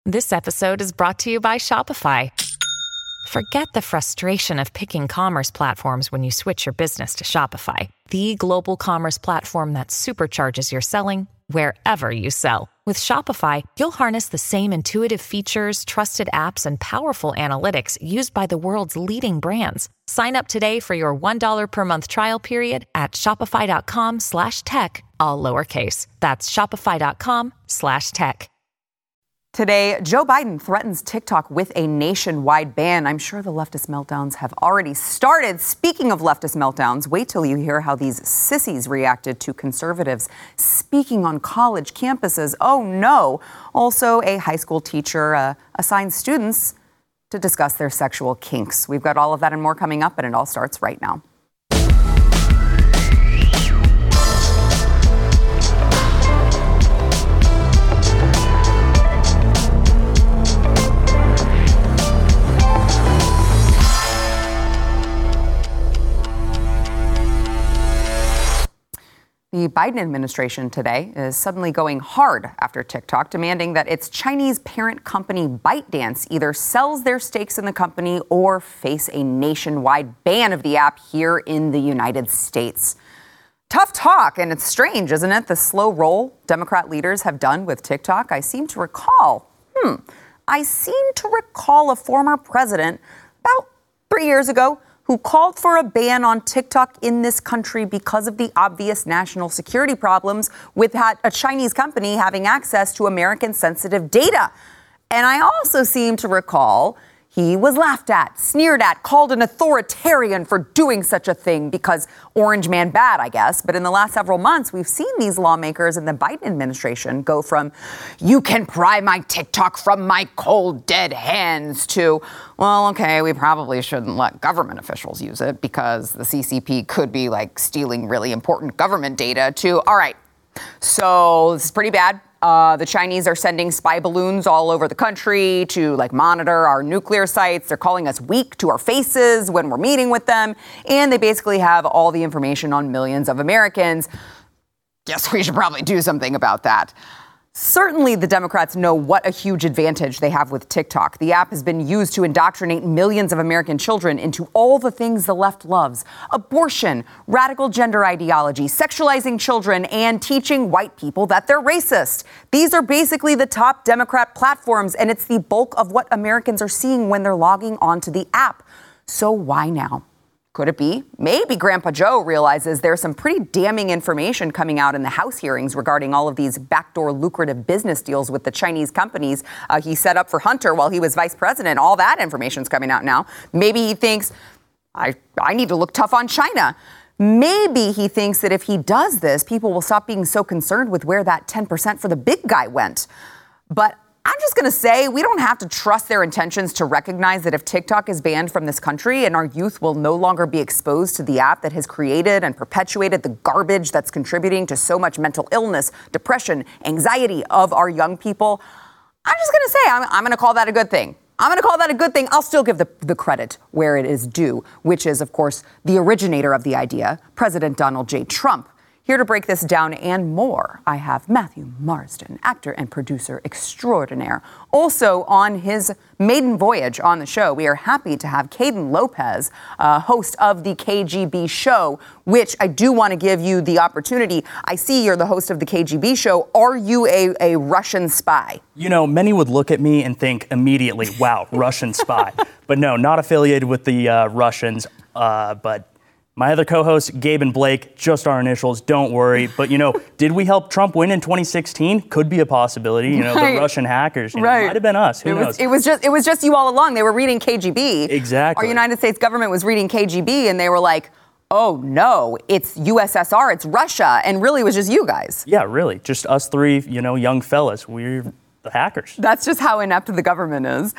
This episode is brought to you by Shopify. Forget the frustration of picking commerce platforms when you switch your business to Shopify, the global commerce platform that supercharges your selling wherever you sell. With Shopify, you'll harness the same intuitive features, trusted apps, and powerful analytics used by the world's leading brands. Sign up today for your $1 per month trial period at shopify.com/tech, all lowercase. That's shopify.com/tech. Today, Joe Biden threatens TikTok with a nationwide ban. I'm sure the leftist meltdowns have already started. Speaking of leftist meltdowns, wait till you hear how these sissies reacted to conservatives speaking on college campuses. Oh no. Also, a high school teacher assigned students to discuss their sexual kinks. We've got all of that and more coming up, and it all starts right now. The Biden administration today is suddenly going hard after TikTok, demanding that its Chinese parent company ByteDance either sells their stakes in the company or face a nationwide ban of the app here in the United States. Tough talk, and it's strange, isn't it? The slow roll Democrat leaders have done with TikTok. I seem to recall a former president about 3 years ago who called for a ban on TikTok in this country because of the obvious national security problems with a Chinese company having access to American sensitive data. And I also seem to recall he was laughed at, sneered at, called an authoritarian for doing such a thing because Orange Man bad, I guess. But in the last several months, we've seen these lawmakers in the Biden administration go from, you can pry my TikTok from my cold, dead hands to, well, okay, we probably shouldn't let government officials use it because the CCP could be like stealing really important government data to, all right, so this is pretty bad. The Chinese are sending spy balloons all over the country to monitor our nuclear sites. They're calling us weak to our faces when we're meeting with them. And they basically have all the information on millions of Americans. Guess we should probably do something about that. Certainly, the Democrats know what a huge advantage they have with TikTok. The app has been used to indoctrinate millions of American children into all the things the left loves: abortion, radical gender ideology, sexualizing children, and teaching white people that they're racist. These are basically the top Democrat platforms, and it's the bulk of what Americans are seeing when they're logging onto the app. So why now? Could it be? Maybe Grandpa Joe realizes there's some pretty damning information coming out in the House hearings regarding all of these backdoor lucrative business deals with the Chinese companies he set up for Hunter while he was vice president. All that information's coming out now. Maybe he thinks, I need to look tough on China. Maybe he thinks that if he does this, people will stop being so concerned with where that 10% for the big guy went. But I'm just going to say we don't have to trust their intentions to recognize that if TikTok is banned from this country and our youth will no longer be exposed to the app that has created and perpetuated the garbage that's contributing to so much mental illness, depression, anxiety of our young people, I'm just going to say I'm going to call that a good thing. I'm going to call that a good thing. I'll still give the credit where it is due, which is, of course, the originator of the idea, President Donald J. Trump. Here to break this down and more, I have Matthew Marsden, actor and producer extraordinaire. Also on his maiden voyage on the show, we are happy to have Caden Lopez, host of the KGB show, which I do want to give you the opportunity. I see you're the host of the KGB show. Are you a Russian spy? You know, many would look at me and think immediately, wow, Russian spy. But no, not affiliated with the Russians, but my other co-hosts, Gabe and Blake, just our initials, don't worry. But, did we help Trump win in 2016? Could be a possibility. Right. The Russian hackers. It Right. might have been us. Who knows? It was just you all along. They were reading KGB. Exactly. Our United States government was reading KGB, and they were like, oh, no, it's USSR, it's Russia. And really, it was just you guys. Yeah, really. Just us three, young fellas. We're the hackers. That's just how inept the government is.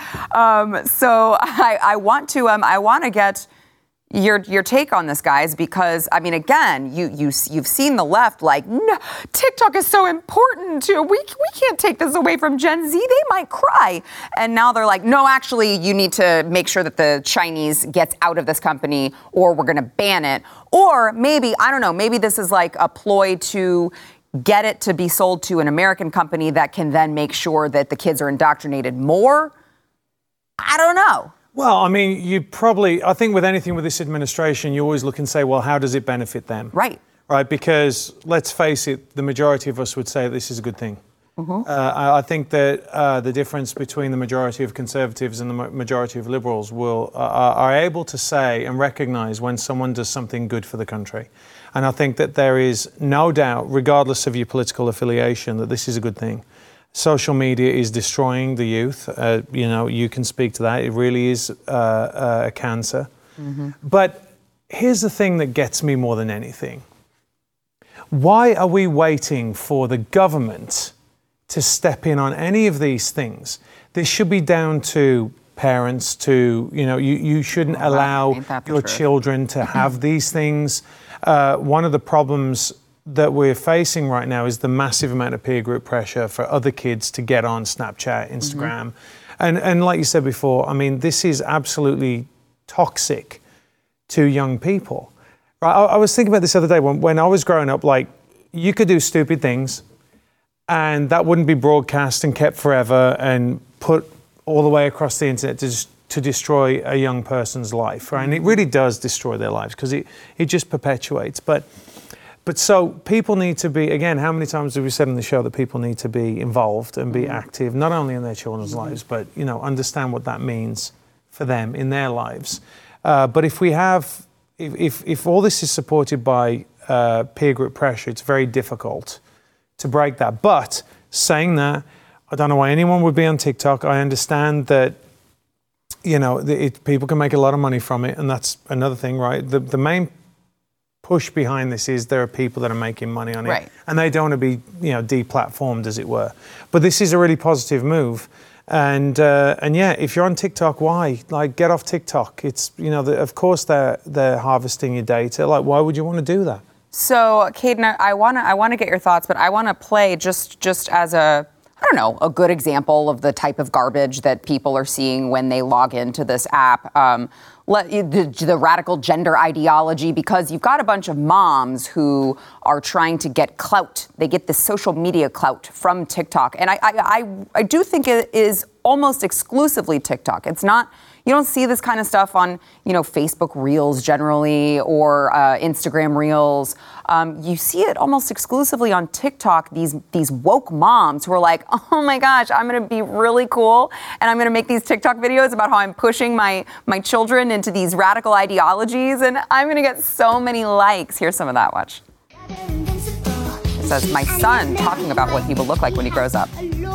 So I want to get your take on this, guys, because again, you've seen the left no, TikTok is so important too. We can't take this away from Gen Z. They might cry. And now they're like, no, actually, you need to make sure that the Chinese gets out of this company, or we're going to ban it. Or maybe, I don't know, maybe this is like a ploy to get it to be sold to an American company that can then make sure that the kids are indoctrinated more? I don't know. Well, I mean, I think with anything with this administration, you always look and say, well, how does it benefit them? Right. Right, because let's face it, the majority of us would say this is a good thing. I think that the difference between the majority of conservatives and the majority of liberals are able to say and recognize when someone does something good for the country. And I think that there is no doubt, regardless of your political affiliation, that this is a good thing. Social media is destroying the youth. You can speak to that. It really is a cancer. But here's the thing that gets me more than anything. Why are we waiting for the government to step in on any of these things? This should be down to parents to, you shouldn't allow your children to have these things. One of the problems that we're facing right now is the massive amount of peer group pressure for other kids to get on Snapchat, Instagram. And like you said before, I mean, this is absolutely toxic to young people. Right? I was thinking about this the other day when I was growing up, like, you could do stupid things and that wouldn't be broadcast and kept forever and put all the way across the internet to destroy a young person's life, right? And it really does destroy their lives because it just perpetuates. But so people need to be, again, how many times have we said on the show that people need to be involved and be active, not only in their children's lives, but, understand what that means for them in their lives. But if we have, if all this is supported by peer group pressure, it's very difficult to break that. But saying that, I don't know why anyone would be on TikTok. I understand that, people can make a lot of money from it, and that's another thing, right? The main push behind this is there are people that are making money on it, right, and they don't want to be, deplatformed, as it were. But this is a really positive move. And yeah, if you're on TikTok, why? Like, get off TikTok. It's, of course they're harvesting your data. Like, why would you want to do that? So, Caden, I want to get your thoughts, but I want to play just as a good example of the type of garbage that people are seeing when they log into this app. The radical gender ideology, because you've got a bunch of moms who are trying to get clout. They get the social media clout from TikTok. And I do think it is almost exclusively TikTok. It's not, you don't see this kind of stuff on, Facebook Reels generally or Instagram Reels. You see it almost exclusively on TikTok, these woke moms who are like, oh my gosh, I'm going to be really cool and I'm going to make these TikTok videos about how I'm pushing my children into these radical ideologies and I'm going to get so many likes. Here's some of that, watch. It says, my son talking about what he will look like when he grows up.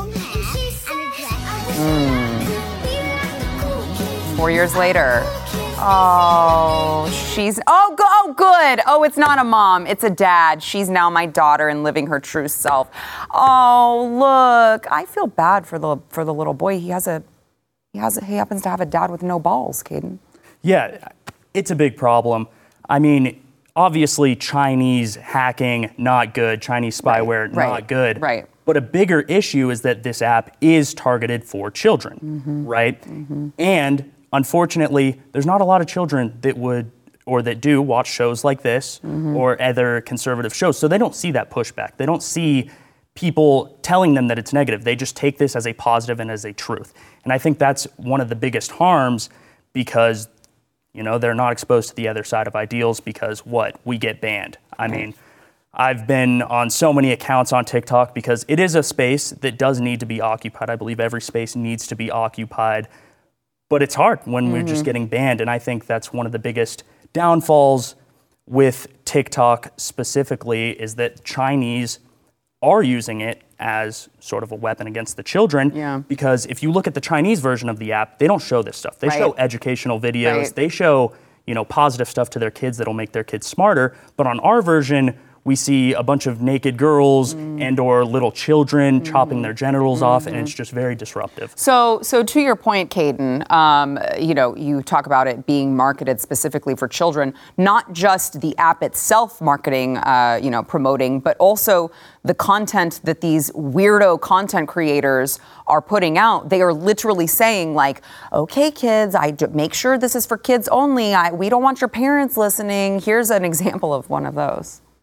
4 years later. Oh, good. Oh, it's not a mom. It's a dad. She's now my daughter and living her true self. Oh, look. I feel bad for the little boy. He happens to have a dad with no balls, Caden. Yeah, it's a big problem. I mean, obviously Chinese hacking, not good. Chinese spyware, not good. Right. But a bigger issue is that this app is targeted for children, right? And unfortunately, there's not a lot of children that would or that do watch shows like this or other conservative shows. So they don't see that pushback. They don't see people telling them that it's negative. They just take this as a positive and as a truth. And I think that's one of the biggest harms because, they're not exposed to the other side of ideals because we get banned. I mean, I've been on so many accounts on TikTok because it is a space that does need to be occupied. I believe every space needs to be occupied. But it's hard when we're just getting banned. And I think that's one of the biggest downfalls with TikTok specifically is that Chinese are using it as sort of a weapon against the children. Yeah. Because if you look at the Chinese version of the app, they don't show this stuff. They show educational videos. Right. They show, positive stuff to their kids that'll make their kids smarter. But on our version, we see a bunch of naked girls and or little children chopping their genitals off, and it's just very disruptive. So to your point, Caden, you talk about it being marketed specifically for children, not just the app itself marketing, promoting, but also the content that these weirdo content creators are putting out. They are literally saying like, okay, kids, make sure this is for kids only. We don't want your parents listening. Here's an example of one of those.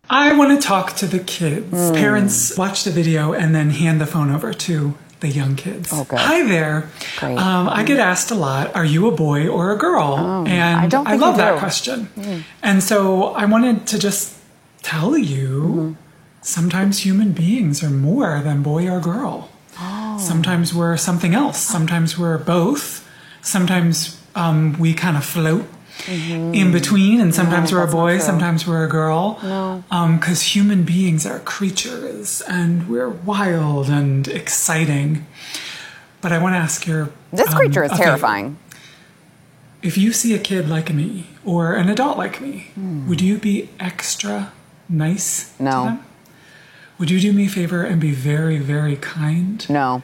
I want to talk to the kids. Parents watch the video and then hand the phone over to the young kids. Oh, good. Hi there. Great. I get asked a lot, are you a boy or a girl? And I love that question. And so I wanted to just tell you, sometimes human beings are more than boy or girl. Sometimes we're something else. Sometimes we're both. Sometimes we kind of float in between, and sometimes we're a boy, sometimes we're a girl. Because human beings are creatures, and we're wild and exciting. But I want to ask your... This creature is terrifying. If you see a kid like me, or an adult like me, would you be extra nice to them? Would you do me a favor and be very, very kind? No.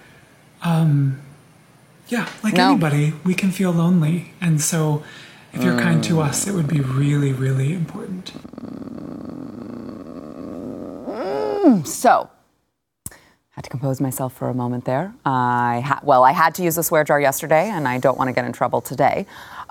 Yeah, like anybody, we can feel lonely. And so if you're kind to us, it would be really, really important. So, had to compose myself for a moment there. I had to use a swear jar yesterday, and I don't want to get in trouble today.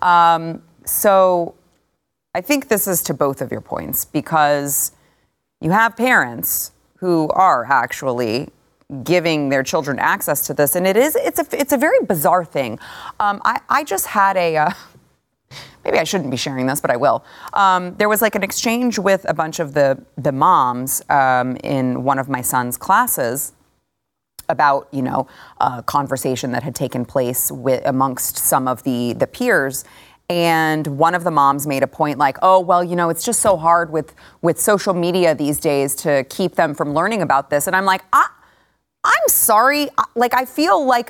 So I think this is to both of your points, because you have parents who are actually giving their children access to this, and it's a very bizarre thing. I just had maybe I shouldn't be sharing this, but I will. There was like an exchange with a bunch of the moms in one of my son's classes about, a conversation that had taken place amongst some of the peers. And one of the moms made a point like, oh, well, it's just so hard with social media these days to keep them from learning about this. And I'm like, I'm sorry. Like, I feel like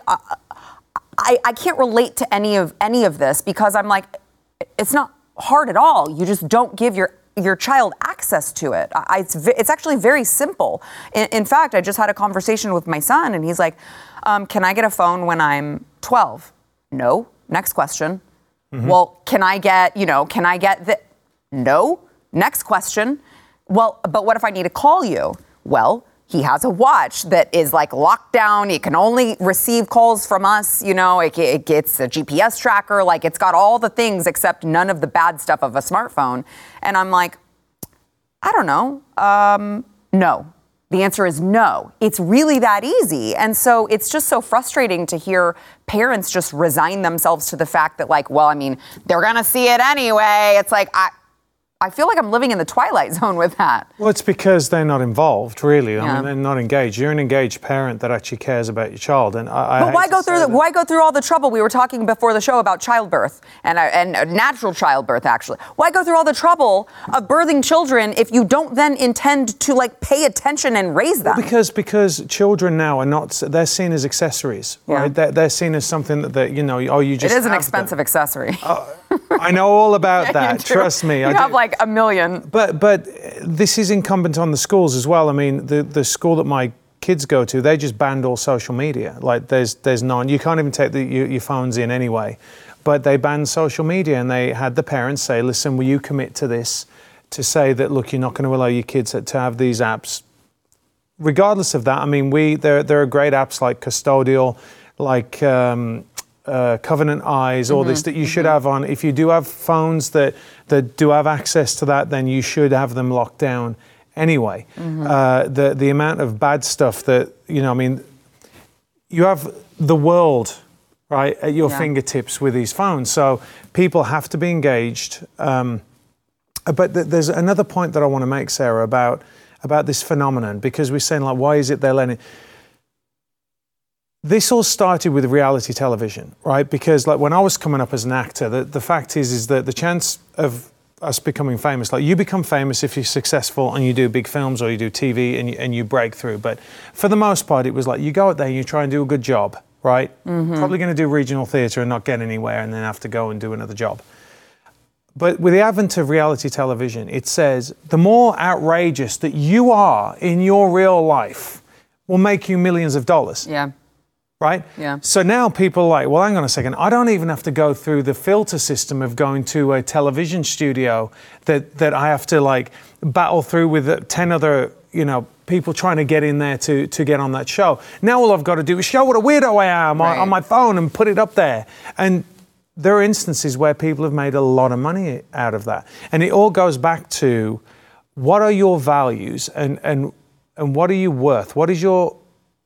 I can't relate to any of this, because I'm like, it's not hard at all. You just don't give your child access to it. It's actually very simple. In fact, I just had a conversation with my son, and he's like, can I get a phone when I'm 12? No. Next question. Well, can I get the... No. Next question. Well, but what if I need to call you? Well, he has a watch that is like locked down. He can only receive calls from us. It gets a GPS tracker. Like, it's got all the things except none of the bad stuff of a smartphone. And I'm like, I don't know. No. The answer is no. It's really that easy. And so it's just so frustrating to hear parents just resign themselves to the fact that, like, well, I mean, they're going to see it anyway. It's like, I feel like I'm living in the twilight zone with that. Well, it's because they're not involved, really. I mean, they're not engaged. You're an engaged parent that actually cares about your child. And but why go through all the trouble? We were talking before the show about childbirth and natural childbirth, actually. Why go through all the trouble of birthing children if you don't then intend to, like, pay attention and raise them? Well, because children now are not, they're seen as accessories, right? They're seen as something that, you just... It is an expensive accessory. I know all about that. Trust me. You have like a million. But this is incumbent on the schools as well. I mean, the school that my kids go to, they just banned all social media. Like, there's none. You can't even take your phones in anyway. But they banned social media, and they had the parents say, listen, will you commit to this, to say that, look, you're not going to allow your kids to have these apps. Regardless of that, I mean, there are great apps like Custodial, like... Covenant Eyes, all this that you should have on. If you do have phones that do have access to that, then you should have them locked down anyway. The amount of bad stuff that, I mean, you have the world, right, at your fingertips with these phones. So people have to be engaged. But there's another point that I want to make, Sarah, about this phenomenon, because we're saying, like, why is it they're letting... This all started with reality television, right? Because, like, when I was coming up as an actor, the fact is that the chance of us becoming famous, like, you become famous if you're successful and you do big films or you do TV and you break through. But for the most part, it was like you go out there and you try and do a good job, right? Probably going to do regional theatre and not get anywhere, and then have to go and do another job. But with the advent of reality television, it says the more outrageous that you are in your real life will make you millions of dollars. Yeah. Right? Yeah. So now people are like, well, hang on a second. I don't even have to go through the filter system of going to a television studio that I have to, like, battle through with 10 other, people trying to get in there to get on that show. Now all I've got to do is show what a weirdo I am on my phone and put it up there. And there are instances where people have made a lot of money out of that. And it all goes back to what are your values and what are you worth? What is your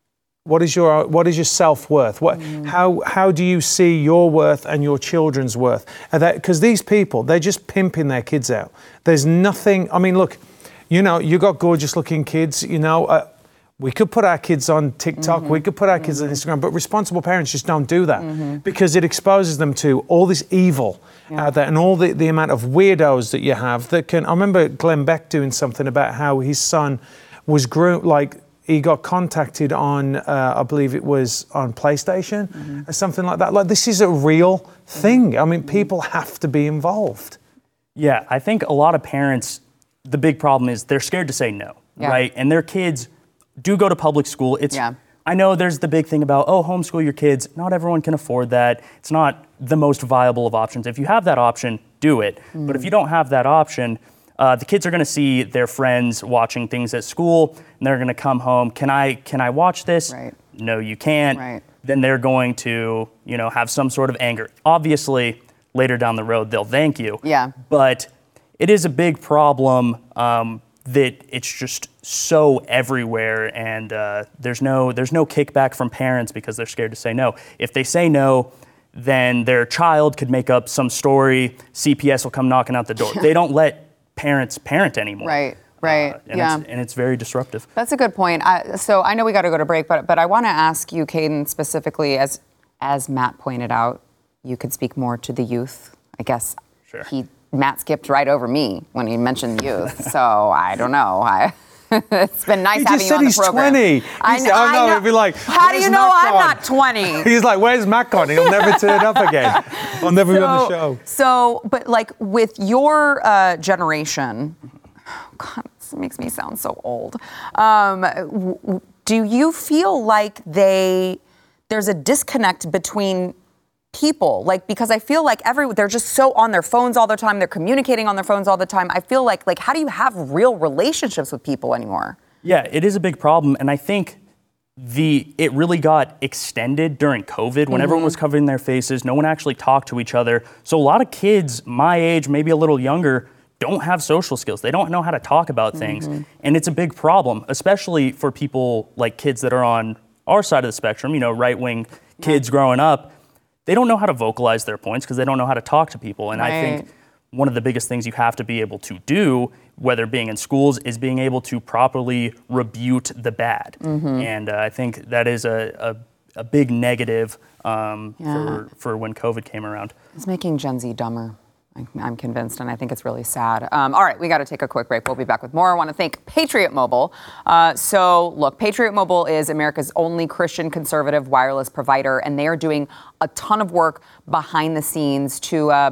self-worth? How do you see your worth and your children's worth? Because these people, they're just pimping their kids out. There's nothing, I mean, look, you know, you got gorgeous looking kids, you know, we could put our kids on TikTok, we could put our kids on Instagram, but responsible parents just don't do that because it exposes them to all this evil out there and all the amount of weirdos that you have that can, I remember Glenn Beck doing something about how his son was he got contacted on, I believe it was on PlayStation or something like that. Like, this is a real thing. I mean, people have to be involved. Yeah, I think a lot of parents, the big problem is they're scared to say no, right? And their kids do go to public school. I know there's the big thing about, homeschool your kids. Not everyone can afford that. It's not the most viable of options. If you have that option, do it. But if you don't have that option, the kids are going to see their friends watching things at school, and they're going to come home. Can I watch this? Right. No, you can't. Right. Then they're going to, have some sort of anger. Obviously, later down the road, they'll thank you. Yeah. But it is a big problem that it's just so everywhere, and there's no kickback from parents because they're scared to say no. If they say no, then their child could make up some story. CPS will come knocking out the door. They don't let parents parent anymore. Right. And it's very disruptive. That's a good point. So I know we got to go to break, but I want to ask you, Caden, specifically, as Matt pointed out, you could speak more to the youth. I guess Sure. Matt skipped right over me when he mentioned youth, so I don't know. It's been nice having you on the program. He just said he's 20. I know. He'd be like, how do you know I'm not 20? He's like, where's Matt gone? He'll never turn up again. I'll never be on the show. So, but like with your generation, God, this makes me sound so old. Do you feel like there's a disconnect between people, like, because I feel like they're just so on their phones all the time. They're communicating on their phones all the time. I feel like how do you have real relationships with people anymore? Yeah, it is a big problem. And I think it really got extended during COVID when everyone was covering their faces. No one actually talked to each other. So a lot of kids my age, maybe a little younger, don't have social skills. They don't know how to talk about things. And it's a big problem, especially for people like kids that are on our side of the spectrum, right-wing kids growing up. They don't know how to vocalize their points because they don't know how to talk to people. And I think one of the biggest things you have to be able to do, whether being in schools, is being able to properly rebuke the bad. And I think that is a big negative for when COVID came around. It's making Gen Z dumber. I'm convinced, and I think it's really sad. All right, we got to take a quick break. We'll be back with more. I want to thank Patriot Mobile. So, look, Patriot Mobile is America's only Christian conservative wireless provider, and they are doing a ton of work behind the scenes to,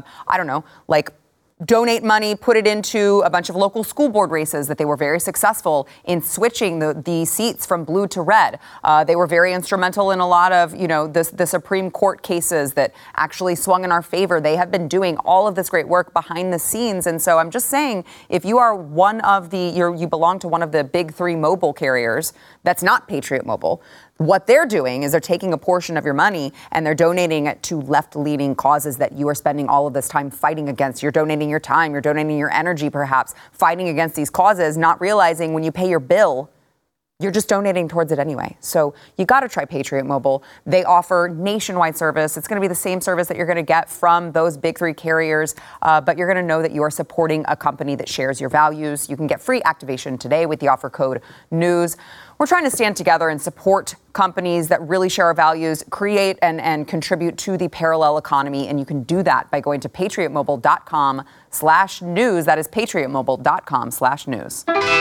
donate money, put it into a bunch of local school board races that they were very successful in switching the seats from blue to red. They were very instrumental in a lot of, the Supreme Court cases that actually swung in our favor. They have been doing all of this great work behind the scenes. And so I'm just saying, if you are you belong to one of the big three mobile carriers, that's not Patriot Mobile. What they're doing is they're taking a portion of your money and they're donating it to left-leaning causes that you are spending all of this time fighting against. You're donating your time, you're donating your energy perhaps, fighting against these causes, not realizing when you pay your bill, you're just donating towards it anyway. So you got to try Patriot Mobile. They offer nationwide service. It's going to be the same service that you're going to get from those big three carriers, but you're going to know that you are supporting a company that shares your values. You can get free activation today with the offer code NEWS. We're trying to stand together and support companies that really share our values, create and contribute to the parallel economy. And you can do that by going to patriotmobile.com/news. That is patriotmobile.com/news.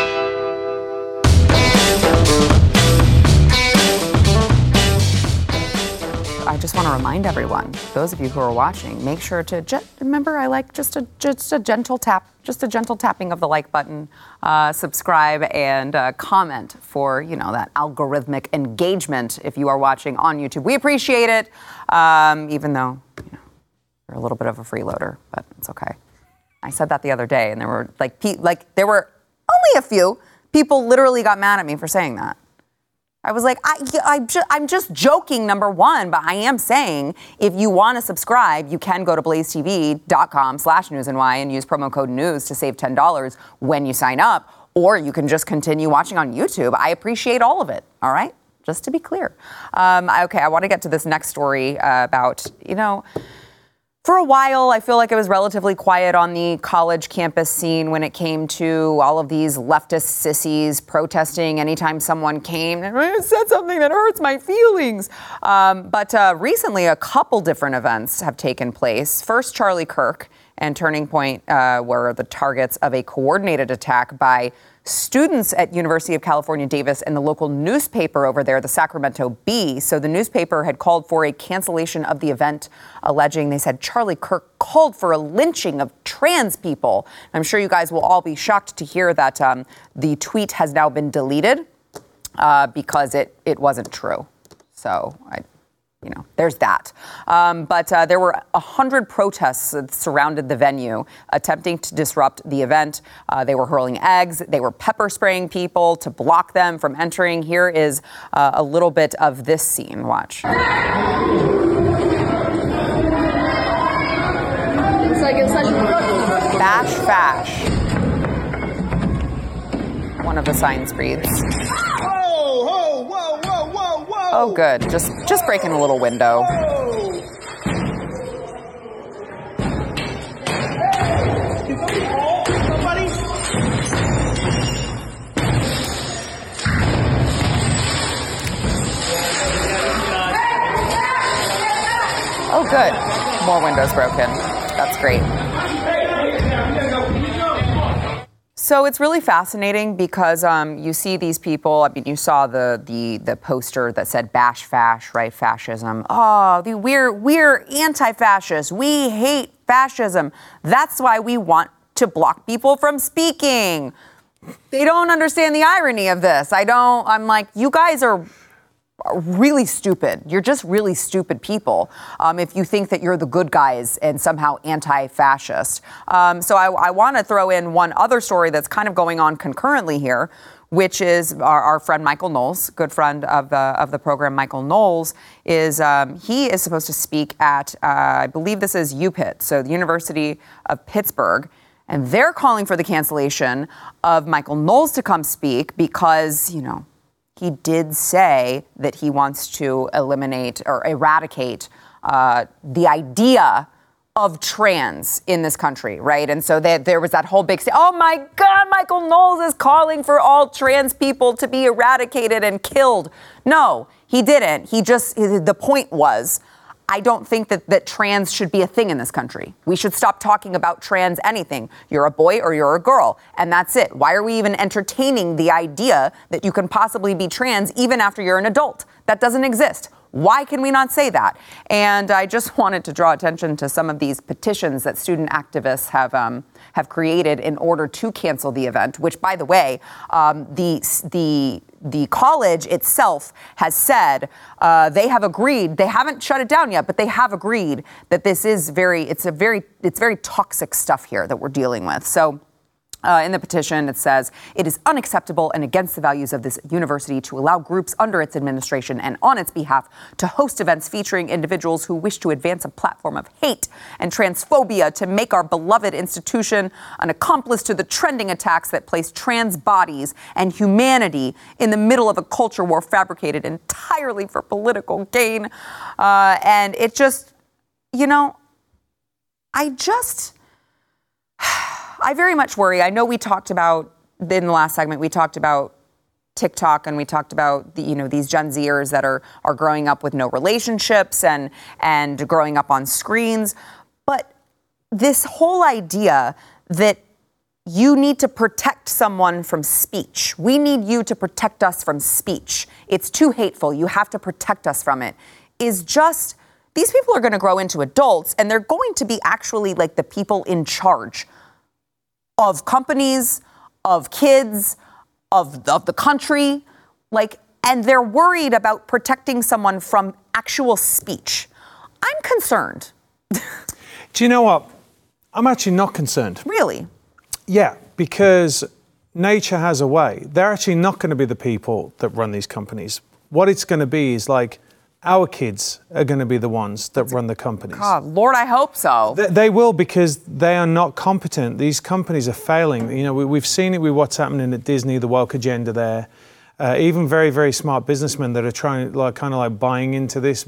I just want to remind everyone, those of you who are watching, make sure to remember I like just a gentle tap, just a gentle tapping of the like button, subscribe and comment for, that algorithmic engagement if you are watching on YouTube. We appreciate it, even though we're a little bit of a freeloader, but it's okay. I said that the other day, and there were there were only a few people literally got mad at me for saying that. I was like, I'm just joking, number one, but I am saying if you want to subscribe, you can go to blazetv.com/newsny and use promo code news to save $10 when you sign up, or you can just continue watching on YouTube. I appreciate all of it, all right? Just to be clear. Okay, I want to get to this next story about, for a while, I feel like it was relatively quiet on the college campus scene when it came to all of these leftist sissies protesting anytime someone came and said something that hurts my feelings. But recently, a couple different events have taken place. First, Charlie Kirk and Turning Point were the targets of a coordinated attack by students at University of California, Davis, and the local newspaper over there, the Sacramento Bee. So the newspaper had called for a cancellation of the event, alleging, they said, Charlie Kirk called for a lynching of trans people. I'm sure you guys will all be shocked to hear that the tweet has now been deleted because it wasn't true. So there's that. But there were 100 protests that surrounded the venue, attempting to disrupt the event. They were hurling eggs. They were pepper spraying people to block them from entering. Here is a little bit of this scene. Watch. Bash Fash. One of the signs reads. Oh, good. Just breaking a little window. Oh, good. More windows broken. That's great. So it's really fascinating because you see these people. I mean, you saw the poster that said "Bash Fash," right? Fascism. Oh, we're anti-fascist. We hate fascism. That's why we want to block people from speaking. They don't understand the irony of this. I'm like, you guys are really stupid. You're just really stupid people if you think that you're the good guys and somehow anti-fascist. So I want to throw in one other story that's kind of going on concurrently here, which is our friend Michael Knowles, good friend of the program. Michael Knowles he is supposed to speak at, I believe this is UPitt, so the University of Pittsburgh. And they're calling for the cancellation of Michael Knowles to come speak because, he did say that he wants to eliminate or eradicate the idea of trans in this country, right? And so there was that whole big oh my God, Michael Knowles is calling for all trans people to be eradicated and killed. No, he didn't. The point was, I don't think that trans should be a thing in this country. We should stop talking about trans anything. You're a boy or you're a girl, and that's it. Why are we even entertaining the idea that you can possibly be trans even after you're an adult? That doesn't exist. Why can we not say that? And I just wanted to draw attention to some of these petitions that student activists have created in order to cancel the event, which, by the way, the college itself has said they have agreed. They haven't shut it down yet, but they have agreed that this is very toxic stuff here that we're dealing with. So in the petition, it says, it is unacceptable and against the values of this university to allow groups under its administration and on its behalf to host events featuring individuals who wish to advance a platform of hate and transphobia to make our beloved institution an accomplice to the trending attacks that place trans bodies and humanity in the middle of a culture war fabricated entirely for political gain. And it just, I very much worry. I know we talked about, in the last segment, we talked about TikTok and we talked about these Gen Zers that are growing up with no relationships and growing up on screens. But this whole idea that you need to protect someone from speech. We need you to protect us from speech. It's too hateful. You have to protect us from it. Is just, these people are going to grow into adults and they're going to be actually like the people in charge of companies, of kids, of the country, and they're worried about protecting someone from actual speech. I'm concerned. Do you know what? I'm actually not concerned. Really? Yeah, because nature has a way. They're actually not going to be the people that run these companies. what it's going to be is like, our kids are going to be the ones that run the companies. God, Lord, I hope so. They will, because they are not competent. These companies are failing. You know, we've seen it with what's happening at Disney, the woke agenda there. Even very, very smart businessmen that are trying, like, kind of like buying into this.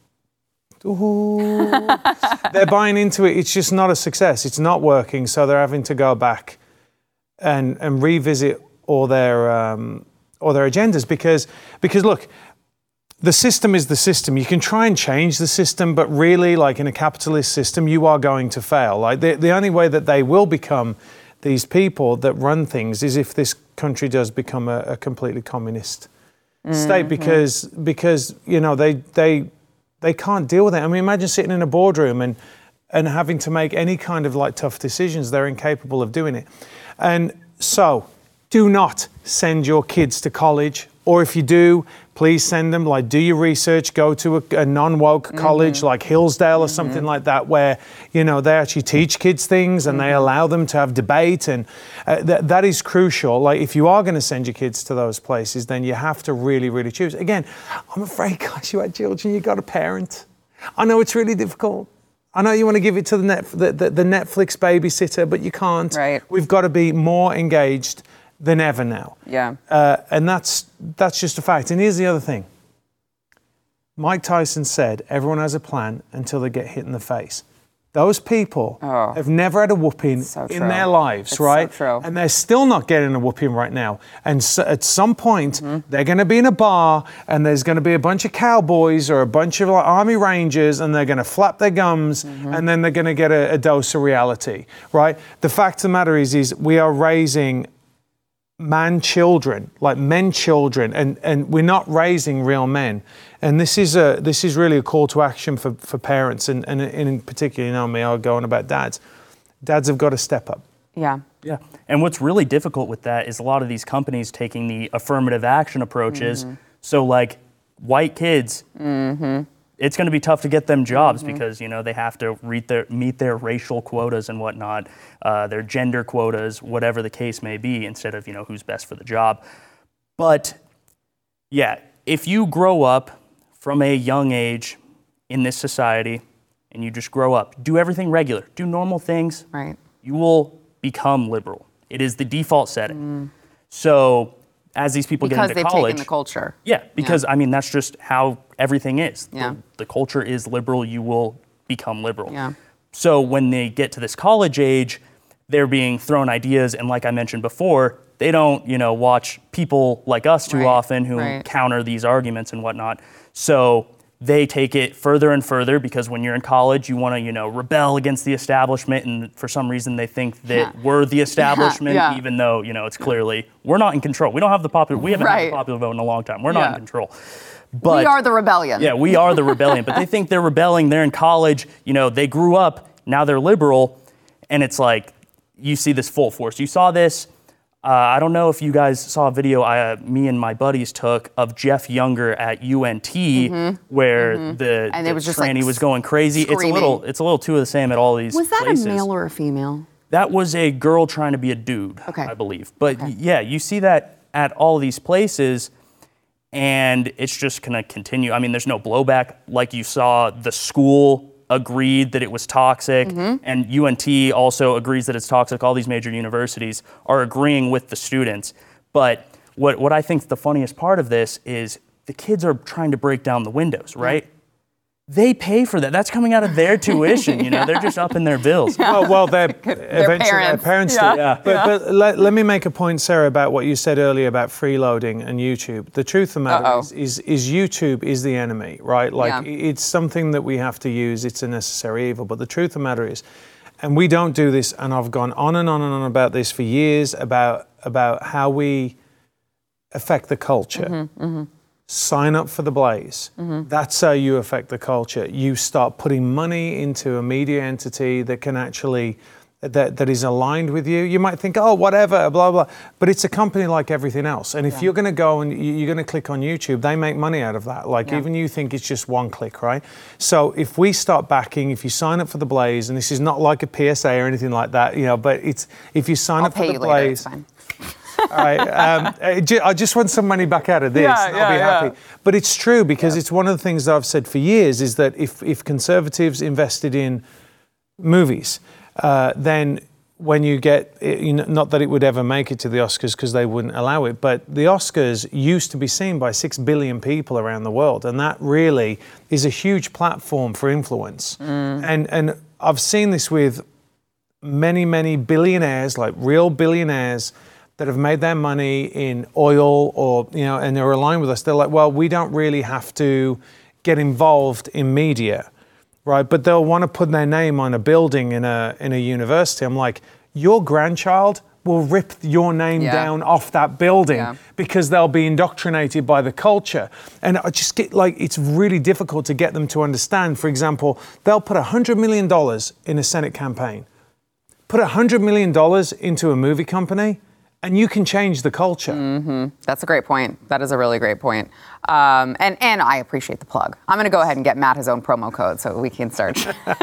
Ooh. They're buying into it. It's just not a success. It's not working. So they're having to go back and revisit all their agendas because look. The system is the system. You can try and change the system, but really, like in a capitalist system, you are going to fail. Like the only way that they will become these people that run things is if this country does become a completely communist state, because you know they can't deal with it. I mean, imagine sitting in a boardroom and having to make any kind of like tough decisions. They're incapable of doing it. And so, do not send your kids to college, or if you do, please send them, like, do your research, go to a non-woke college like Hillsdale or something like that, where, you know, they actually teach kids things and they allow them to have debate. And that is crucial. Like, if you are going to send your kids to those places, then you have to really, really choose. Again, I'm afraid, guys, you had children, you got a parent. I know it's really difficult. I know you want to give it to the Netflix babysitter, but you can't. Right. We've got to be more engaged than ever now. Yeah. And that's just a fact. And here's the other thing. Mike Tyson said, everyone has a plan until they get hit in the face. Those people have never had a whooping in their lives, right? So true. And they're still not getting a whooping right now. And so at some point, they're going to be in a bar, and there's going to be a bunch of cowboys or a bunch of like, army rangers, and they're going to flap their gums, and then they're going to get a dose of reality, right? The fact of the matter is we are raising men children, and we're not raising real men. And this is really a call to action for parents, and in particular, you know me, I'll go on about dads. Dads have got to step up. Yeah. Yeah. And what's really difficult with that is a lot of these companies taking the affirmative action approaches. So like white kids, it's going to be tough to get them jobs because, you know, they have to meet their racial quotas and whatnot, their gender quotas, whatever the case may be, instead of, you know, who's best for the job. But yeah, if you grow up from a young age in this society and you just grow up, do everything regular, do normal things, right, you will become liberal. It is the default setting. So as these people get into college, because they've taken the culture. Yeah, because I mean that's just how everything is. Yeah. The culture is liberal. You will become liberal. Yeah. So when they get to this college age, they're being thrown ideas, and like I mentioned before, they don't, you know, watch people like us too often who counter these arguments and whatnot. So they take it further and further, because when you're in college, you want to, you know, rebel against the establishment, and for some reason they think that we're the establishment, even though, you know, it's clearly we're not in control. We don't have the popular. We haven't had the popular vote in a long time. We're not in control. But we are the rebellion. Yeah, we are the rebellion. But they think they're rebelling. They're in college. You know, they grew up. Now they're liberal, and it's like you see this full force. You saw this. I don't know if you guys saw a video me and my buddies took of Jeff Younger at UNT, where the tranny was going crazy. Screaming. It's a little two of the same at all these places. Was that a male or a female? That was a girl trying to be a dude, I believe. But yeah, you see that at all these places, and it's just going to continue. I mean, there's no blowback. Like you saw, the school agreed that it was toxic, and UNT also agrees that it's toxic. All these major universities are agreeing with the students. But what I think the funniest part of this is the kids are trying to break down the windows, right? They pay for that. That's coming out of their tuition, you know. They're just upping their bills. Well, eventually their parents do. Yeah. But let me make a point, Sarah, about what you said earlier about freeloading and YouTube. The truth of the matter is YouTube is the enemy, right? Like, it's something that we have to use. It's a necessary evil. But the truth of the matter is, and we don't do this, and I've gone on and on and on about this for years, about how we affect the culture. Sign up for the Blaze. That's how you affect the culture. You start putting money into a media entity that can actually, that is aligned with you. You might think, oh, whatever, blah, blah. But it's a company like everything else. And if you're going to go and you're going to click on YouTube, they make money out of that. Like, even you think it's just one click, right? So if we start backing, if you sign up for the Blaze, and this is not like a PSA or anything like that, you know, but it's, if you sign up for the Blaze. I just want some money back out of this, and I'll be happy. But it's true, because it's one of the things that I've said for years, is that if conservatives invested in movies, then when you get, not that it would ever make it to the Oscars because they wouldn't allow it, but the Oscars used to be seen by 6 billion people around the world, and that really is a huge platform for influence. And I've seen this with many, many billionaires, like real billionaires, that have made their money in oil or, and they're aligned with us. They're like, well, we don't really have to get involved in media. Right, but they'll want to put their name on a building in a university. I'm like, your grandchild will rip your name down off that building because they'll be indoctrinated by the culture. And I just get it's really difficult to get them to understand. For example, they'll put $100 million in a Senate campaign, put $100 million into a movie company, and you can change the culture. That's a great point. That is a really great point. And I appreciate the plug. I'm going to go ahead and get Matt his own promo code so we can search. All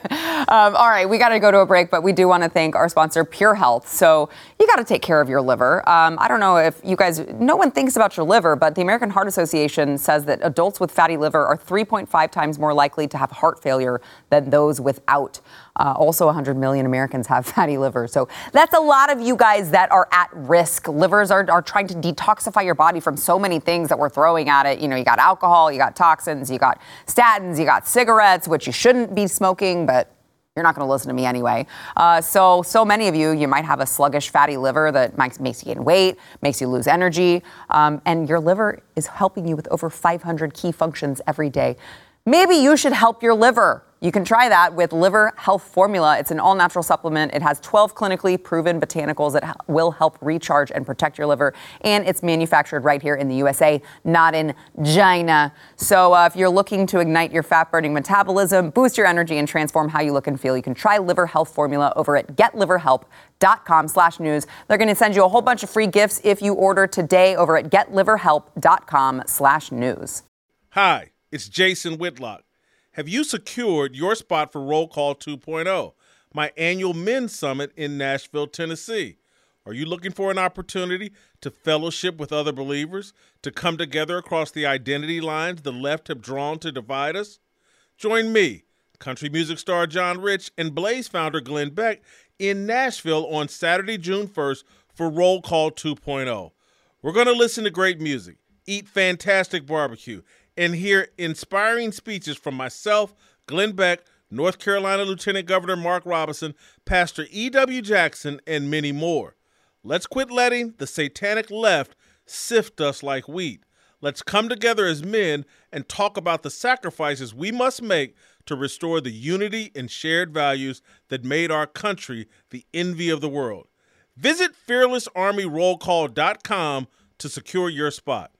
right, we got to go to a break, but we do want to thank our sponsor, Pure Health. So you got to take care of your liver. I don't know if you guys, no one thinks about your liver, but the American Heart Association says that adults with fatty liver are 3.5 times more likely to have heart failure than those without. Also, 100 million Americans have fatty liver. So that's a lot of you guys that are at risk. Livers are trying to detoxify your body from so many things that we're throwing at it. You got alcohol, you got toxins, you got statins, you got cigarettes, which you shouldn't be smoking, but you're not going to listen to me anyway. So many of you might have a sluggish fatty liver that makes you gain weight, makes you lose energy, and your liver is helping you with over 500 key functions every day. Maybe you should help your liver. You can try that with Liver Health Formula. It's an all-natural supplement. It has 12 clinically proven botanicals that will help recharge and protect your liver. And it's manufactured right here in the USA, not in China. So if you're looking to ignite your fat-burning metabolism, boost your energy, and transform how you look and feel, you can try Liver Health Formula over at getliverhelp.com/news. They're going to send you a whole bunch of free gifts if you order today over at getliverhelp.com/news. Hi, it's Jason Whitlock. Have you secured your spot for Roll Call 2.0, my annual men's summit in Nashville, Tennessee? Are you looking for an opportunity to fellowship with other believers, to come together across the identity lines the left have drawn to divide us? Join me, country music star John Rich, and Blaze founder Glenn Beck in Nashville on Saturday, June 1st for Roll Call 2.0. We're going to listen to great music, eat fantastic barbecue, and hear inspiring speeches from myself, Glenn Beck, North Carolina Lieutenant Governor Mark Robinson, Pastor E.W. Jackson, and many more. Let's quit letting the satanic left sift us like wheat. Let's come together as men and talk about the sacrifices we must make to restore the unity and shared values that made our country the envy of the world. Visit fearlessarmyrollcall.com to secure your spot.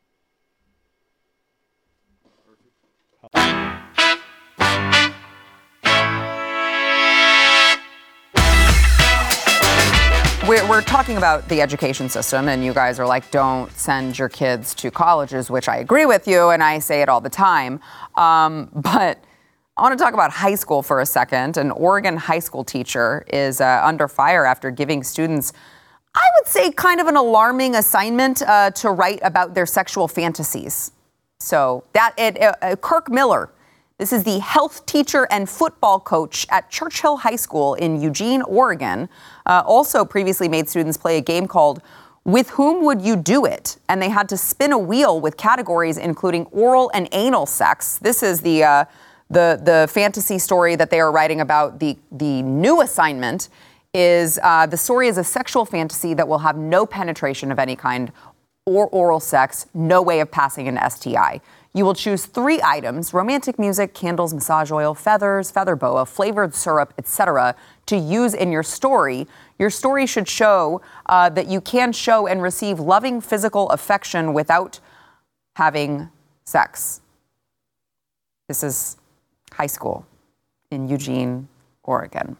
We're talking about the education system, and you guys are like, don't send your kids to colleges, which I agree with you, and I say it all the time. But I want to talk about high school for a second. An Oregon high school teacher is under fire after giving students, I would say, kind of an alarming assignment to write about their sexual fantasies. So Kirk Miller, this is the health teacher and football coach at Churchill High School in Eugene, Oregon, also previously made students play a game called With Whom Would You Do It? And they had to spin a wheel with categories including oral and anal sex. This is the fantasy story that they are writing about. The new assignment is the story is a sexual fantasy that will have no penetration of any kind or oral sex, no way of passing an STI. You will choose 3 items: romantic music, candles, massage oil, feathers, feather boa, flavored syrup, etc., to use in your story. Your story should show that you can show and receive loving physical affection without having sex. This is high school in Eugene, Oregon.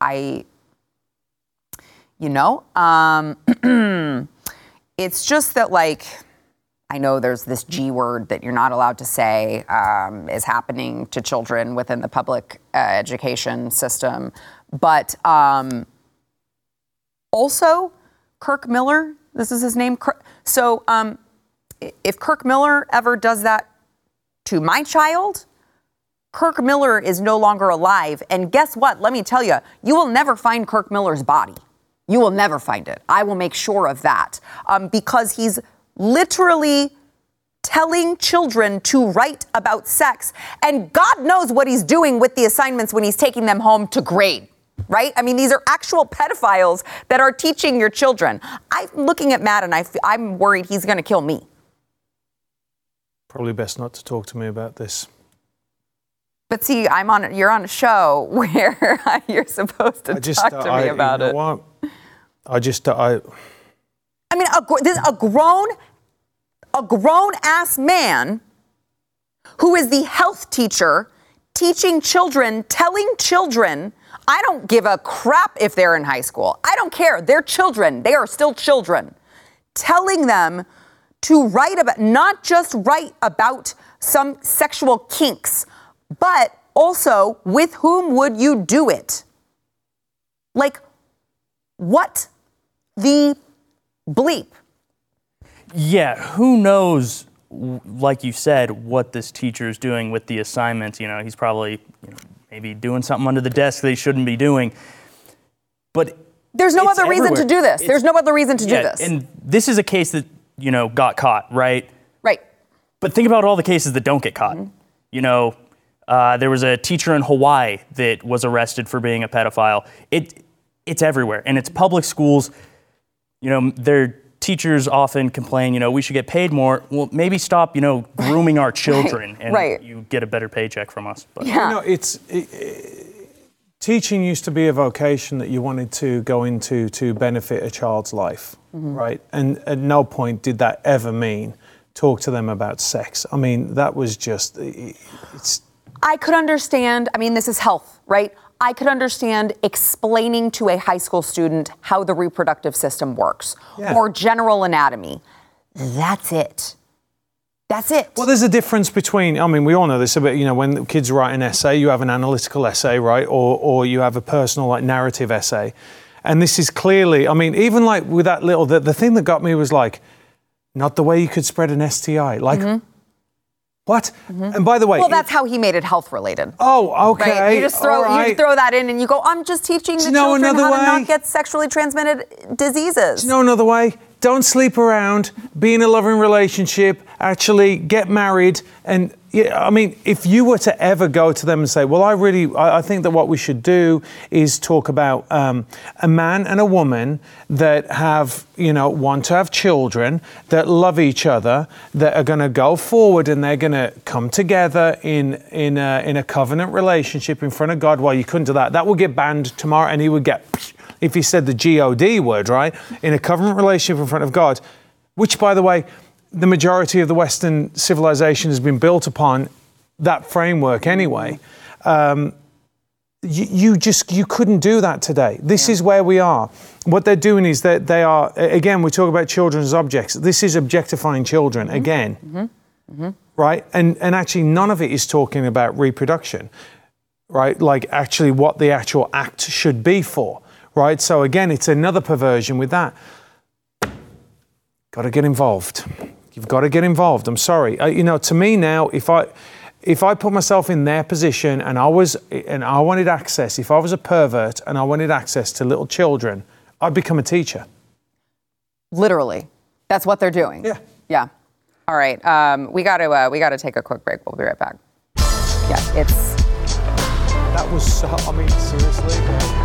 It's just that, I know there's this G word that you're not allowed to say is happening to children within the public education system. But also, Kirk Miller This is his name. So if Kirk Miller ever does that to my child, Kirk Miller is no longer alive. And guess what? Let me tell you, you will never find Kirk Miller's body. You will never find it. I will make sure of that because he's literally telling children to write about sex. And God knows what he's doing with the assignments when he's taking them home to grade, right? I mean, these are actual pedophiles that are teaching your children. I'm looking at Matt and I'm worried he's going to kill me. Probably best not to talk to me about this. But see, you're on a show where you're supposed to talk to me about it. What? I mean, a grown-ass man who is the health teacher teaching children, telling children, I don't give a crap if they're in high school. I don't care. They're children. They are still children. Telling them to write about, not just write about some sexual kinks, but also with whom would you do it? Like, what the bleep? Yeah, who knows, like you said, what this teacher is doing with the assignments. You know, he's probably maybe doing something under the desk that he shouldn't be doing. But there's no other reason to do this. There's no other reason to do this. And this is a case that, got caught, right? Right. But think about all the cases that don't get caught. Mm-hmm. There was a teacher in Hawaii that was arrested for being a pedophile. It's everywhere. And it's public schools. Their teachers often complain, we should get paid more. Well, maybe stop, grooming our children and you get a better paycheck from us. But. Yeah. Teaching used to be a vocation that you wanted to go into to benefit a child's life, right? And at no point did that ever mean talk to them about sex. I mean, that was just, I could understand, this is health, right? I could understand explaining to a high school student how the reproductive system works or general anatomy. That's it. That's it. Well, there's a difference between, we all know this a bit, when kids write an essay, you have an analytical essay, right? Or you have a personal, narrative essay. And this is clearly, even with that little, the thing that got me was not the way you could spread an STI. What? Mm-hmm. And by the way... Well, that's how he made it health related. Oh, okay. Right? You just throw that in and you go, I'm just teaching the children how to not get sexually transmitted diseases. Do you know another way? Don't sleep around, be in a loving relationship, actually get married. And if you were to ever go to them and say, well, I think that what we should do is talk about a man and a woman that have, want to have children, that love each other, that are going to go forward and they're going to come together in a covenant relationship in front of God. Well, you couldn't do that. That would get banned tomorrow and he would get... If he said the G-O-D word, right, in a covenant relationship in front of God, which, by the way, the majority of the Western civilization has been built upon that framework anyway, you couldn't do that today. This is where we are. What they're doing is that they are, again, we talk about children as objects. This is objectifying children again, right? And actually none of it is talking about reproduction, right? Actually what the actual act should be for. Right, so again, it's another perversion with that. Got to get involved. You've got to get involved. I'm sorry. To me now, if I put myself in their position and I wanted access, if I was a pervert and I wanted access to little children, I'd become a teacher. Literally, that's what they're doing. Yeah. All right, we got to take a quick break. We'll be right back. Yeah, That was so. Seriously.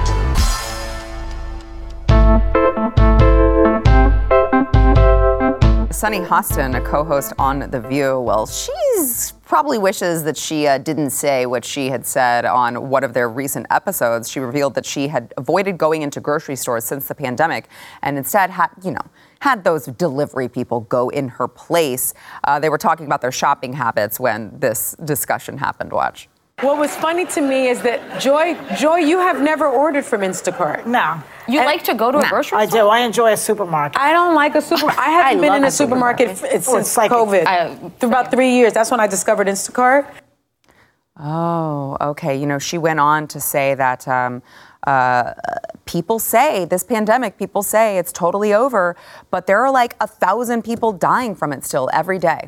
Sunny Hostin, a co-host on The View, well, she's probably wishes that she didn't say what she had said on one of their recent episodes. She revealed that she had avoided going into grocery stores since the pandemic and instead had those delivery people go in her place. They were talking about their shopping habits when this discussion happened. Watch. What was funny to me is that, Joy, you have never ordered from Instacart. No. You like to go to a grocery store? I do. I enjoy a supermarket. I don't like a supermarket. I haven't been in a supermarket since COVID. For about 3 years. That's when I discovered Instacart. Oh, okay. She went on to say that people say this pandemic, people say it's totally over, but there are like 1,000 people dying from it still every day.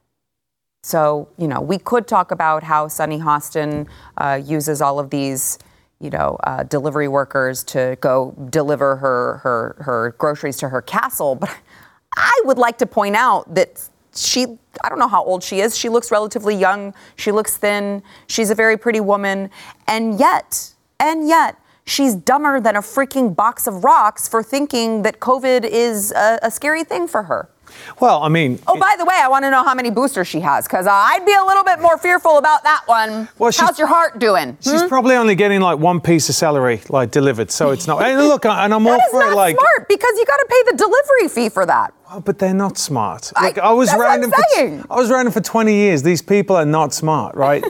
So, we could talk about how Sunny Hostin uses all of these, delivery workers to go deliver her groceries to her castle. But I would like to point out that I don't know how old she is. She looks relatively young. She looks thin. She's a very pretty woman. And yet, she's dumber than a freaking box of rocks for thinking that COVID is a scary thing for her. Well, I mean... Oh, by the way, I want to know how many boosters she has, because I'd be a little bit more fearful about that one. Well, how's your heart doing? She's probably only getting like one piece of celery delivered, so it's not... And look, and I'm all for it. That is not smart, because you got to pay the delivery fee for that. Well, but they're not smart. I was around for 20 years. These people are not smart, right?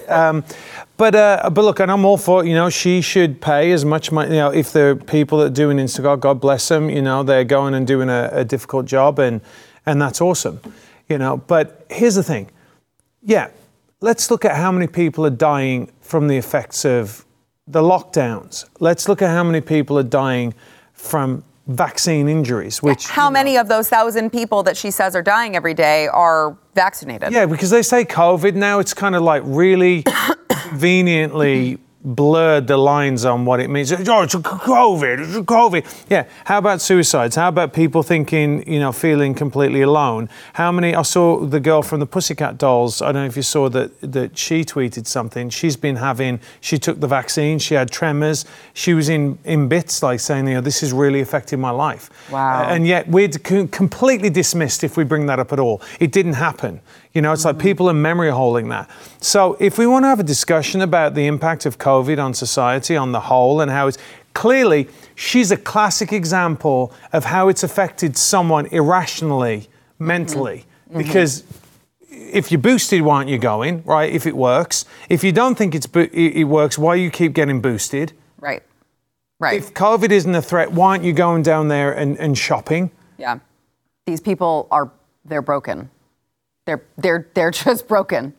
But look, and I'm all for it. She should pay as much money. If the people that are doing Instacart, God bless them. They're going and doing a difficult job, and that's awesome. But here's the thing. Yeah, let's look at how many people are dying from the effects of the lockdowns. Let's look at how many people are dying from vaccine injuries. Which how many of those 1,000 people that she says are dying every day are vaccinated? Yeah, because they say COVID now. It's kind of like really conveniently blurred the lines on what it means. Oh, it's COVID. Yeah. How about suicides? How about people thinking, feeling completely alone? I saw the girl from the Pussycat Dolls. I don't know if you saw that she tweeted something. She took the vaccine. She had tremors. She was in bits, saying, this is really affecting my life. Wow. And yet we're completely dismissed if we bring that up at all. It didn't happen. It's like people are memory holding that. So if we want to have a discussion about the impact of COVID on society on the whole and how it's clearly, she's a classic example of how it's affected someone irrationally, mentally, because if you're boosted, why aren't you going, right? If it works. If you don't think it works, why you keep getting boosted? Right. If COVID isn't a threat, why aren't you going down there and shopping? Yeah. These people they're broken. They're just broken.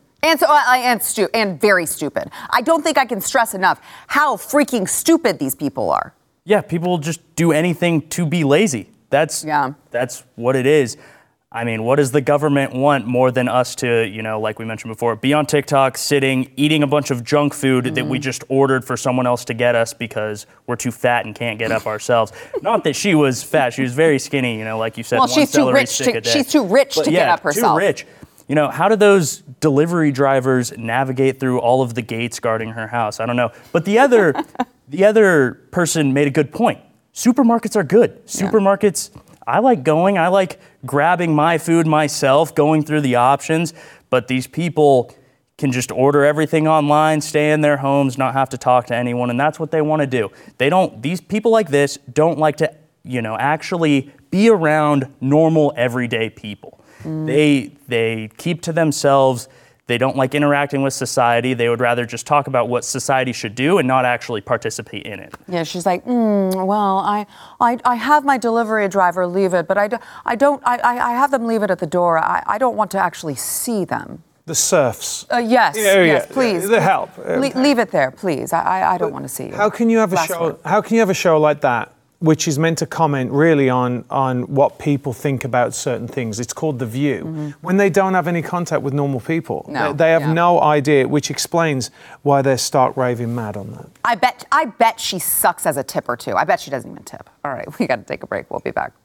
And very stupid. I don't think I can stress enough how freaking stupid these people are. Yeah, people just do anything to be lazy. That's what it is. I mean, what does the government want more than us to, like we mentioned before, be on TikTok, sitting, eating a bunch of junk food that we just ordered for someone else to get us because we're too fat and can't get up ourselves. Not that she was fat. She was very skinny, like you said. Well, she's too rich to get up herself. Too rich. How do those delivery drivers navigate through all of the gates guarding her house? I don't know. But the other person made a good point. Supermarkets are good. Supermarkets, I like going. I like grabbing my food myself, going through the options. But these people can just order everything online, stay in their homes, not have to talk to anyone, and that's what they want to do. These people like this don't like to, actually be around normal, everyday people. They keep to themselves. They don't like interacting with society. They would rather just talk about what society should do and not actually participate in it. Yeah, she's like, well, I have my delivery driver leave it, but I have them leave it at the door. I don't want to actually see them. The serfs. Yes, please. The help. Leave it there, please. I don't want to see it. How can you have a show like that, which is meant to comment really on what people think about certain things? It's called The View, when they don't have any contact with normal people. No. They have no idea, which explains why they're stark raving mad on that. I bet she sucks as a tipper too. I bet she doesn't even tip. All right, we got to take a break. We'll be back.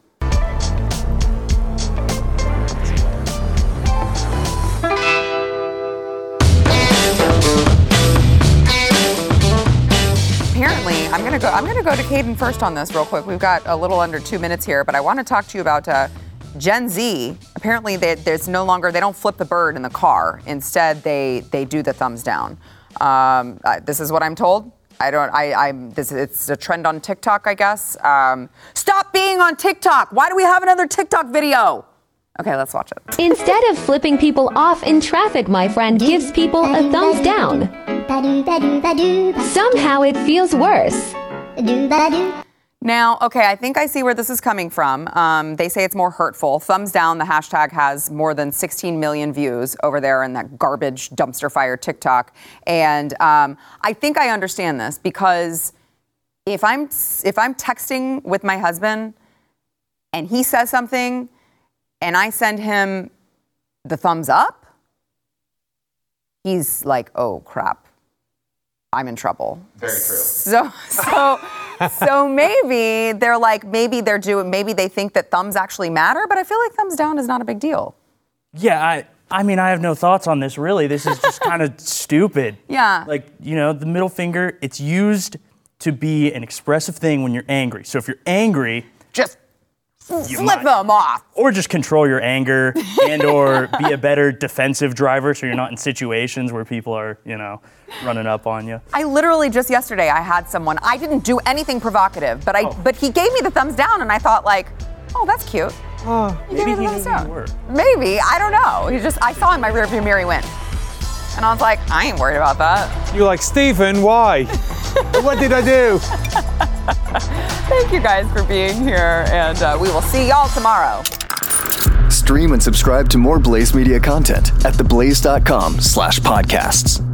Apparently, I'm gonna go to Caden first on this real quick. We've got a little under 2 minutes here, but I want to talk to you about Gen Z. Apparently, there's no longer, they don't flip the bird in the car. Instead, they do the thumbs down. This is what I'm told. It's a trend on TikTok, I guess. Stop being on TikTok. Why do we have another TikTok video? Okay, let's watch it. Instead of flipping people off in traffic, my friend gives people a thumbs down. Somehow it feels worse. Now, okay, I think I see where this is coming from. They say it's more hurtful. Thumbs down, the hashtag has more than 16 million views over there in that garbage dumpster fire TikTok. And I think I understand this because if I'm texting with my husband and he says something and I send him the thumbs up, he's like, oh crap, I'm in trouble. Very true. So maybe they're like, maybe they think that thumbs actually matter, but I feel like thumbs down is not a big deal. Yeah, I mean, I have no thoughts on this, really. This is just kind of stupid. Yeah. Like, the middle finger, it's used to be an expressive thing when you're angry. So if you're angry, just flip them off. Or just control your anger and or be a better defensive driver so you're not in situations where people are, running up on you. I literally just yesterday, I had someone, I didn't do anything provocative, but he gave me the thumbs down and I thought like, oh, that's cute. Maybe he knew who you were. Maybe, I don't know. I saw in my rearview mirror he went. And I was like, I ain't worried about that. You're like, Stephen, why? What did I do? Thank you guys for being here, and we will see y'all tomorrow. Stream and subscribe to more Blaze Media content at theblaze.com/podcasts.